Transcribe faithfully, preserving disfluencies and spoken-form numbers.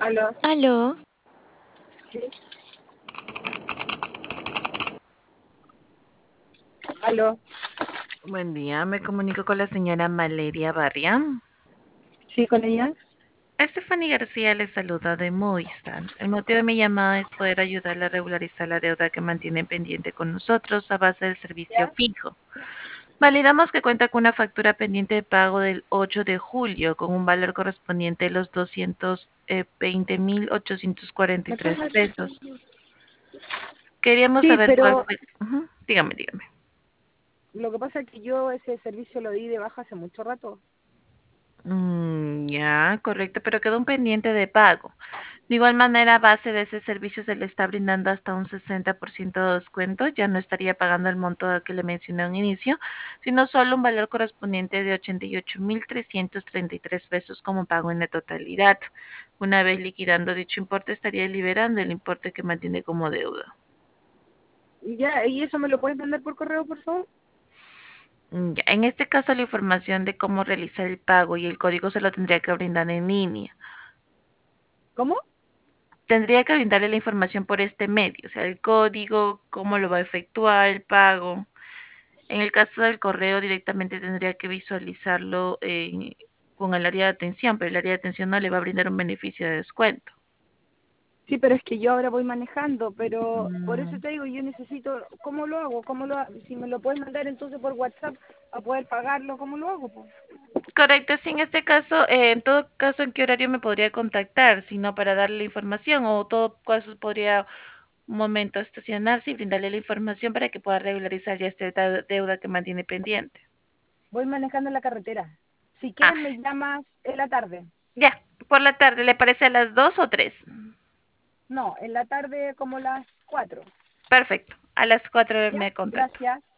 Aló, Aló, sí, aló, buen día, me comunico con la señora Valeria Barria. sí, con ella. Stephanie García le saluda de Movistar. El motivo de mi llamada es poder ayudarle a regularizar la deuda que mantiene pendiente con nosotros a base del servicio ¿Ya? fijo. Validamos que cuenta con una factura pendiente de pago del ocho de julio con un valor correspondiente de los doscientos veinte mil ochocientos cuarenta y ¿Me tres puedes pesos. Queríamos Sí, saber cuál pero fue. Ujú, dígame, dígame. lo que pasa es que yo ese servicio lo di de baja hace mucho rato. Mm, ya, correcto, pero quedó un pendiente de pago. De igual manera, a base de ese servicio se le está brindando hasta un sesenta por ciento de descuento. Ya no estaría pagando el monto que le mencioné a un inicio, sino solo un valor correspondiente de ochenta y ocho mil trescientos treinta y tres pesos como pago en la totalidad. Una vez liquidando dicho importe, estaría liberando el importe que mantiene como deuda. Y ya, ¿y eso me lo puedes mandar por correo, por favor? Mm, ya, en este caso, la información de cómo realizar el pago y el código se lo tendría que brindar en línea. ¿Cómo? Tendría que brindarle la información por este medio, o sea, el código, cómo lo va a efectuar el pago. En el caso del correo, directamente tendría que visualizarlo eh, con el área de atención, pero el área de atención no le va a brindar un beneficio de descuento. Sí, pero es que yo ahora voy manejando, pero por eso Mm, te digo, yo necesito, ¿cómo lo hago? ¿Cómo lo ha- Si me lo puedes mandar entonces por WhatsApp a poder pagarlo, ¿cómo lo hago, po? correcto, sí, en este caso, eh, en todo caso, ¿en qué horario me podría contactar? Si no, para darle la información o todo caso podría un momento estacionarse y brindarle la información para que pueda regularizar ya esta deu- deuda que mantiene pendiente. Voy manejando en la carretera. Si Ah, quieres me llamas en la tarde. ya, por la tarde, ¿le parece a las dos o tres? No, en la tarde como las cuatro. Perfecto, a las cuatro ¿Ya? me contacto. Gracias.